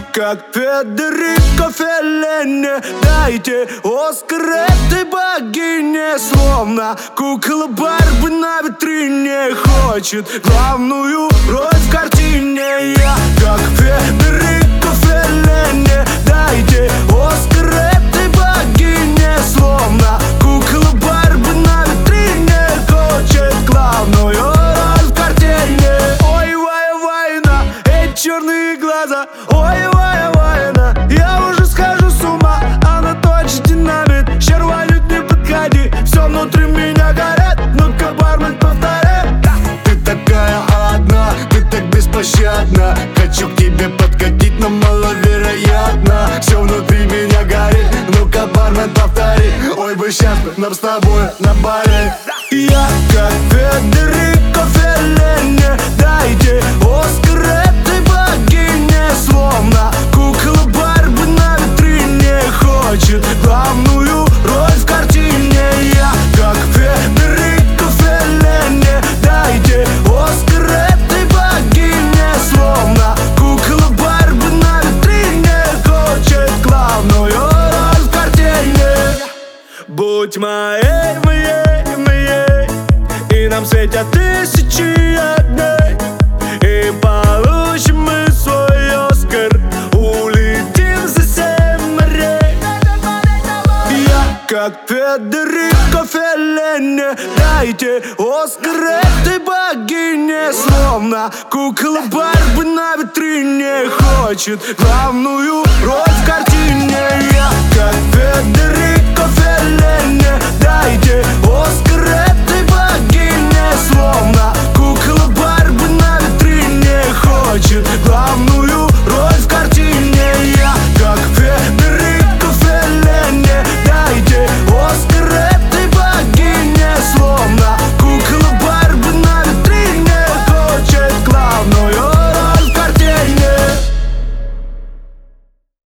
как Федерико Феллини. Дайте Оскар этой богине. Словно кукла Барби на витрине хочет главную роль в картине. Я как Федерико Феллини. Дайте Оскар этой богине. Словно кукла Барби на витрине хочет главную роль в картине. Ой, вайна, эти черные глаза. Ой, вайна, я уже схожу с ума. Она точно динамит, щерванит, не подходи. Все внутри меня горит, ну-ка, бармен, повтори. Ты такая одна, ты так беспощадна. Хочу к тебе подкатить, но маловероятно. Все внутри меня горит, ну-ка, бармен, повтори. Ой, бы сейчас нам с тобой на Бали. Я как Федерико Феллини. Дайте Оскар этой богине. Словно кукла Барби на витрине хочет главную роль в картине. Я как Федерико Феллини. Дайте Оскар этой богине. Словно кукла Барби на витрине хочет главную роль в картине. Будь моей, и нам светят тысячи огней. И получим мы свой Оскар, улетим за 7 морей. Я как Федерико Феллини. Дайте Оскар этой богине. Словно кукла Барби на витрине хочет главную роль в картине. Я как Федерико Феллини. Дайте Оскар этой богине. Словно кукла Барби на витрине хочет главную